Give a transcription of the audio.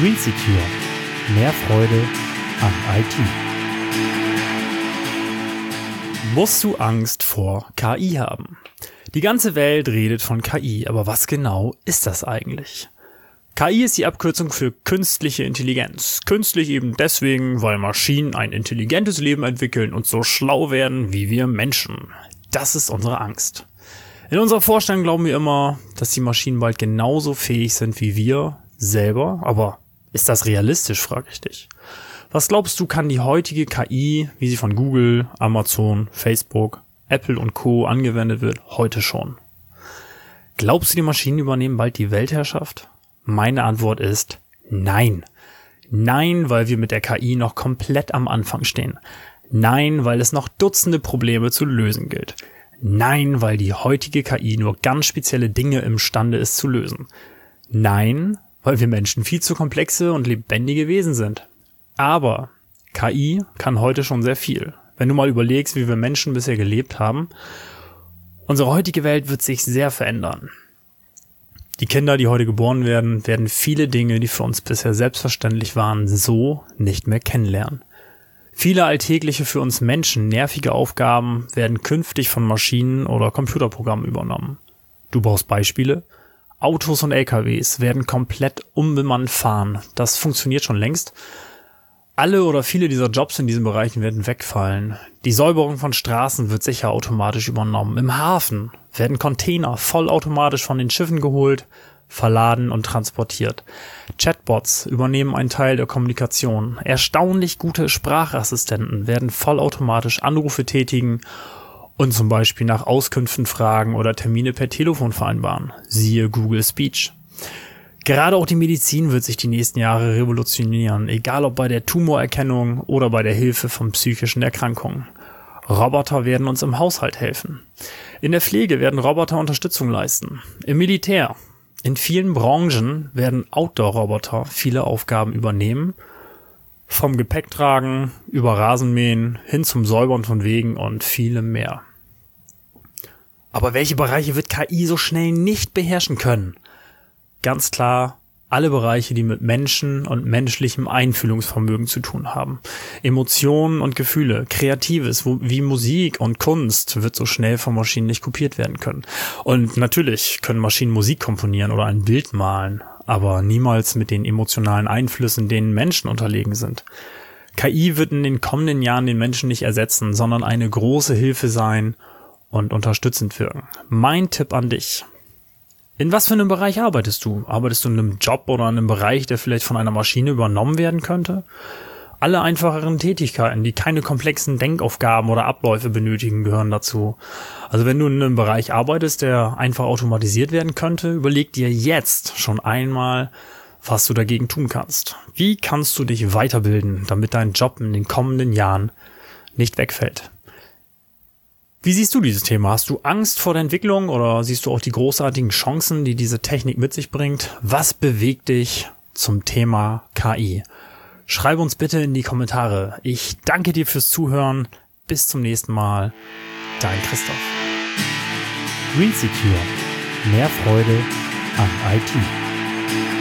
GreenSecure. Mehr Freude an IT. Musst du Angst vor KI haben? Die ganze Welt redet von KI, aber was genau ist das eigentlich? KI ist die Abkürzung für künstliche Intelligenz. Künstlich eben deswegen, weil Maschinen ein intelligentes Leben entwickeln und so schlau werden wie wir Menschen. Das ist unsere Angst. In unserer Vorstellung glauben wir immer, dass die Maschinen bald genauso fähig sind wie wir selber. Aber ist das realistisch, frage ich dich. Was glaubst du, kann die heutige KI, wie sie von Google, Amazon, Facebook, Apple und Co. angewendet wird, heute schon? Glaubst du, die Maschinen übernehmen bald die Weltherrschaft? Meine Antwort ist nein. Nein, weil wir mit der KI noch komplett am Anfang stehen. Nein, weil es noch Dutzende Probleme zu lösen gilt. Nein, weil die heutige KI nur ganz spezielle Dinge imstande ist zu lösen. Nein, weil wir Menschen viel zu komplexe und lebendige Wesen sind. Aber KI kann heute schon sehr viel. Wenn du mal überlegst, wie wir Menschen bisher gelebt haben, unsere heutige Welt wird sich sehr verändern. Die Kinder, die heute geboren werden, werden viele Dinge, die für uns bisher selbstverständlich waren, so nicht mehr kennenlernen. Viele alltägliche, für uns Menschen nervige Aufgaben werden künftig von Maschinen oder Computerprogrammen übernommen. Du brauchst Beispiele? Autos und LKWs werden komplett unbemannt fahren. Das funktioniert schon längst. Alle oder viele dieser Jobs in diesen Bereichen werden wegfallen. Die Säuberung von Straßen wird sicher automatisch übernommen. Im Hafen werden Container vollautomatisch von den Schiffen geholt, verladen und transportiert. Chatbots übernehmen einen Teil der Kommunikation. Erstaunlich gute Sprachassistenten werden vollautomatisch Anrufe tätigen und zum Beispiel nach Auskünften fragen oder Termine per Telefon vereinbaren. Siehe Google Speech. Gerade auch die Medizin wird sich die nächsten Jahre revolutionieren, egal ob bei der Tumorerkennung oder bei der Hilfe von psychischen Erkrankungen. Roboter werden uns im Haushalt helfen. In der Pflege werden Roboter Unterstützung leisten. Im Militär. In vielen Branchen werden Outdoor-Roboter viele Aufgaben übernehmen. Vom Gepäcktragen über Rasenmähen hin zum Säubern von Wegen und vielem mehr. Aber welche Bereiche wird KI so schnell nicht beherrschen können? Ganz klar, alle Bereiche, die mit Menschen und menschlichem Einfühlungsvermögen zu tun haben. Emotionen und Gefühle, Kreatives wie Musik und Kunst wird so schnell von Maschinen nicht kopiert werden können. Und natürlich können Maschinen Musik komponieren oder ein Bild malen, aber niemals mit den emotionalen Einflüssen, denen Menschen unterlegen sind. KI wird in den kommenden Jahren den Menschen nicht ersetzen, sondern eine große Hilfe sein und unterstützend wirken. Mein Tipp an dich: In was für einem Bereich arbeitest du? Arbeitest du in einem Job oder in einem Bereich, der vielleicht von einer Maschine übernommen werden könnte? Alle einfacheren Tätigkeiten, die keine komplexen Denkaufgaben oder Abläufe benötigen, gehören dazu. Also wenn du in einem Bereich arbeitest, der einfach automatisiert werden könnte, überleg dir jetzt schon einmal, was du dagegen tun kannst. Wie kannst du dich weiterbilden, damit dein Job in den kommenden Jahren nicht wegfällt? Wie siehst du dieses Thema? Hast du Angst vor der Entwicklung oder siehst du auch die großartigen Chancen, die diese Technik mit sich bringt? Was bewegt dich zum Thema KI? Schreib uns bitte in die Kommentare. Ich danke dir fürs Zuhören. Bis zum nächsten Mal. Dein Christoph. GreenSecure. Mehr Freude an IT.